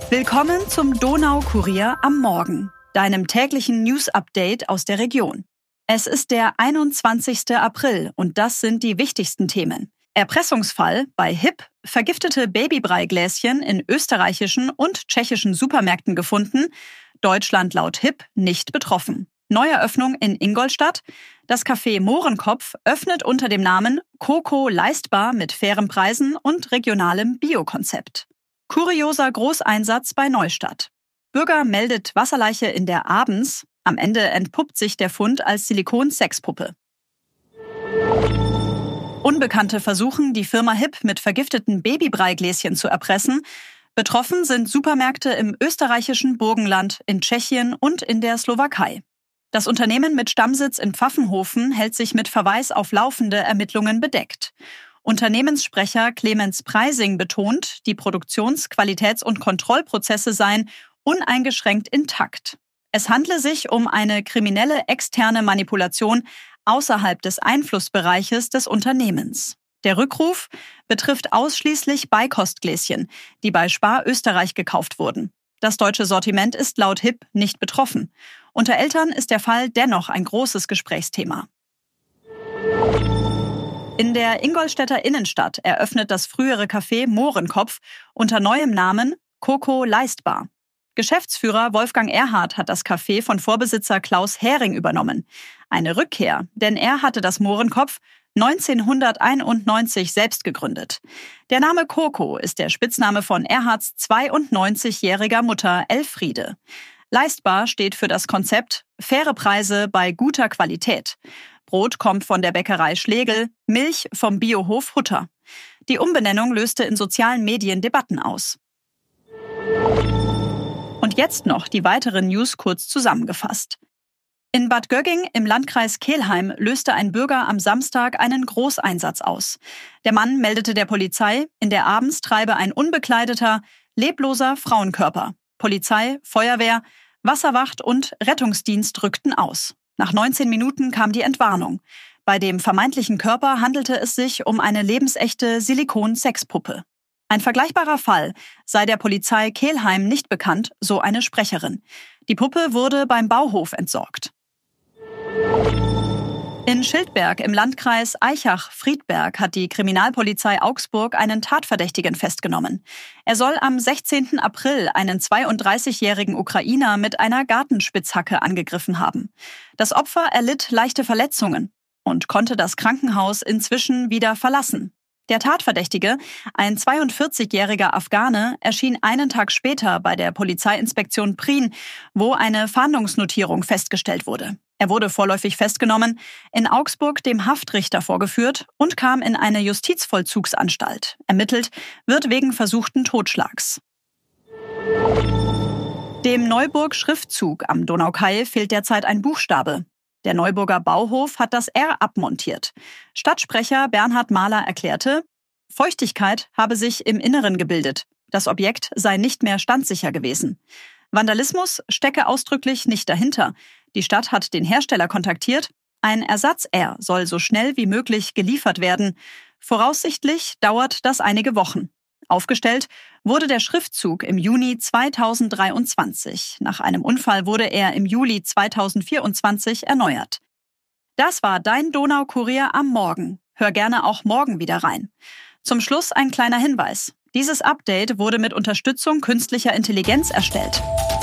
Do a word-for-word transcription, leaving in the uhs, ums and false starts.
Willkommen zum Donaukurier am Morgen, deinem täglichen News-Update aus der Region. Es ist der einundzwanzigster April und das sind die wichtigsten Themen. Erpressungsfall bei H I P, vergiftete Babybreigläschen in österreichischen und tschechischen Supermärkten gefunden, Deutschland laut H I P nicht betroffen. Neueröffnung in Ingolstadt, das Café Mohrenkopf öffnet unter dem Namen Coco leistbar mit fairen Preisen und regionalem Biokonzept. Kurioser Großeinsatz bei Neustadt. Bürger meldet Wasserleiche in der Abends. Am Ende entpuppt sich der Fund als Silikon-Sexpuppe. Unbekannte versuchen, die Firma H I P mit vergifteten Babybreigläschen zu erpressen. Betroffen sind Supermärkte im österreichischen Burgenland, in Tschechien und in der Slowakei. Das Unternehmen mit Stammsitz in Pfaffenhofen hält sich mit Verweis auf laufende Ermittlungen bedeckt. Unternehmenssprecher Clemens Preising betont, die Produktions-, Qualitäts- und Kontrollprozesse seien uneingeschränkt intakt. Es handle sich um eine kriminelle externe Manipulation außerhalb des Einflussbereiches des Unternehmens. Der Rückruf betrifft ausschließlich Beikostgläschen, die bei Spar Österreich gekauft wurden. Das deutsche Sortiment ist laut H I P nicht betroffen. Unter Eltern ist der Fall dennoch ein großes Gesprächsthema. In der Ingolstädter Innenstadt eröffnet das frühere Café Mohrenkopf unter neuem Namen Coco leistbar. Geschäftsführer Wolfgang Erhardt hat das Café von Vorbesitzer Klaus Hering übernommen. Eine Rückkehr, denn er hatte das Mohrenkopf neunzehnhunderteinundneunzig selbst gegründet. Der Name Coco ist der Spitzname von Erhardts zweiundneunzigjähriger Mutter Elfriede. Leistbar steht für das Konzept faire Preise bei guter Qualität. Brot kommt von der Bäckerei Schlegel, Milch vom Biohof Hutter. Die Umbenennung löste in sozialen Medien Debatten aus. Und jetzt noch die weiteren News kurz zusammengefasst. In Bad Gögging im Landkreis Kelheim löste ein Bürger am Samstag einen Großeinsatz aus. Der Mann meldete der Polizei, in der abends treibe ein unbekleideter, lebloser Frauenkörper. Polizei, Feuerwehr, Wasserwacht und Rettungsdienst rückten aus. Nach neunzehn Minuten kam die Entwarnung. Bei dem vermeintlichen Körper handelte es sich um eine lebensechte Silikon-Sexpuppe. Ein vergleichbarer Fall sei der Polizei Kelheim nicht bekannt, so eine Sprecherin. Die Puppe wurde beim Bauhof entsorgt. In Schildberg im Landkreis Aichach-Friedberg hat die Kriminalpolizei Augsburg einen Tatverdächtigen festgenommen. Er soll am sechzehnten April einen zweiunddreißigjährigen Ukrainer mit einer Gartenspitzhacke angegriffen haben. Das Opfer erlitt leichte Verletzungen und konnte das Krankenhaus inzwischen wieder verlassen. Der Tatverdächtige, ein zweiundvierzigjähriger Afghane, erschien einen Tag später bei der Polizeiinspektion Prien, wo eine Fahndungsnotierung festgestellt wurde. Er wurde vorläufig festgenommen, in Augsburg dem Haftrichter vorgeführt und kam in eine Justizvollzugsanstalt. Ermittelt wird wegen versuchten Totschlags. Dem Neuburg-Schriftzug am Donaukai fehlt derzeit ein Buchstabe. Der Neuburger Bauhof hat das R abmontiert. Stadtsprecher Bernhard Mahler erklärte, Feuchtigkeit habe sich im Inneren gebildet. Das Objekt sei nicht mehr standsicher gewesen. Vandalismus stecke ausdrücklich nicht dahinter. Die Stadt hat den Hersteller kontaktiert. Ein Ersatz-R soll so schnell wie möglich geliefert werden. Voraussichtlich dauert das einige Wochen. Aufgestellt wurde der Schriftzug im Juni zweitausenddreiundzwanzig. Nach einem Unfall wurde er im Juli zweitausendvierundzwanzig erneuert. Das war dein Donaukurier am Morgen. Hör gerne auch morgen wieder rein. Zum Schluss ein kleiner Hinweis. Dieses Update wurde mit Unterstützung künstlicher Intelligenz erstellt.